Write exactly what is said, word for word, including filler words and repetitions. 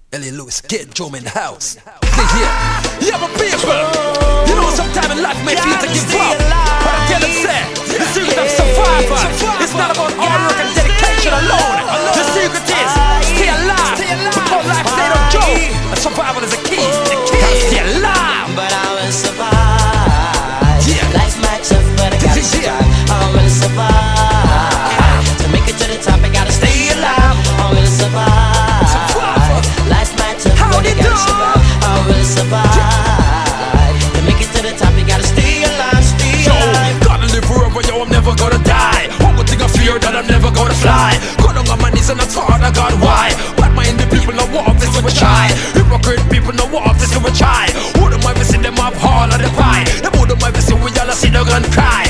Ellie Lewis, get Joe in the house. Yeah, yeah, yeah, my people. You know, sometimes in life may feel to give up, but I tell them, say, the secret of survival, it's not about hard work and dedication alone. The secret is stay alive. Because life ain't no joke, and survival is a key. Stay alive. But I will survive. Yeah. Life might tough, but I gotta survive. I will survive. To make it to the top, I gotta stay alive. I will survive. Life might tough, but I gotta survive. I will survive. To make it to the top, you gotta stay alive, stay alive. Yo, gotta live forever, yo, I'm never gonna die. One thing I fear that I'm never gonna fly. Got on my knees and I thought I got why. But my indie people know what this is a try. Hypocrite people know what this is a try. Who am I missing them up all of the pie? The mood of my vision, we all see the gun cry.